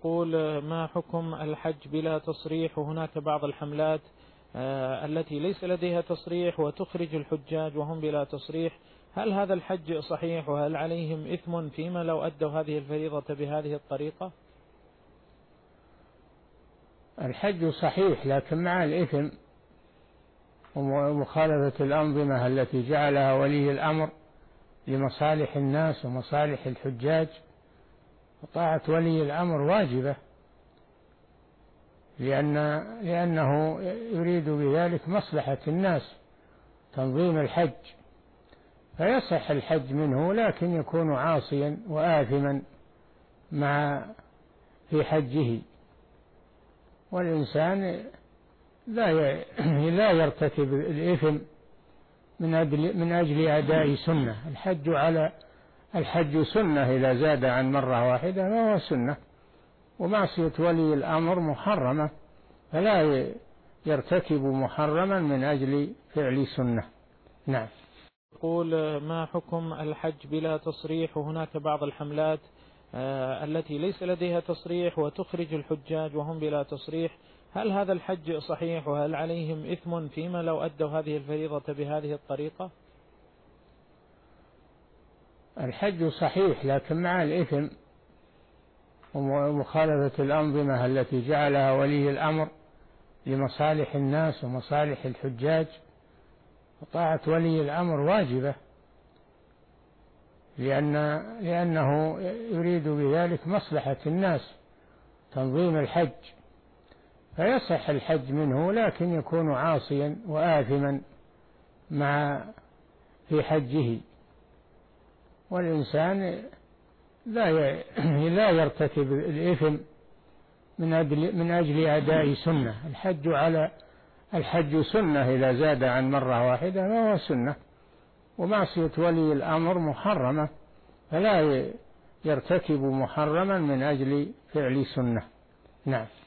يقول: ما حكم الحج بلا تصريح؟ وهناك بعض الحملات التي ليس لديها تصريح وتخرج الحجاج وهم بلا تصريح، هل هذا الحج صحيح؟ وهل عليهم إثم فيما لو أدوا هذه الفريضة بهذه الطريقة؟ الحج صحيح لكن مع الإثم ومخالفة الأنظمة التي جعلها ولي الأمر لمصالح الناس ومصالح الحجاج. وطاعة ولي الأمر واجبة لأنه يريد بذلك مصلحة الناس، تنظيم الحج، فيصح الحج منه، لكن يكون عاصيا وآثما في حجه. والإنسان لا يرتكب الإثم من أجل أداء سنة. الحج سنة، إذا زاد عن مرة واحدة فهو سنة، ومعصية ولي الأمر محرمة، فلا يرتكب محرما من أجل فعل سنة. نعم. يقول: ما حكم الحج بلا تصريح؟ وهناك بعض الحملات التي ليس لديها تصريح وتخرج الحجاج وهم بلا تصريح، هل هذا الحج صحيح؟ وهل عليهم إثم فيما لو أدوا هذه الفريضة بهذه الطريقة؟ الحج صحيح لكن مع الإثم ومخالفة الأنظمة التي جعلها ولي الأمر لمصالح الناس ومصالح الحجاج. وطاعة ولي الأمر واجبة لأنه يريد بذلك مصلحة الناس، تنظيم الحج، فيصح الحج منه، لكن يكون عاصيا وآثما في حجه. والإنسان لا يرتكب الإثم من أجل أداء سنة. الحج سنة، إذا زاد عن مرة واحدة فهو سنة، ومعصية ولي الأمر محرمة، فلا يرتكب محرما من أجل فعل سنة. نعم.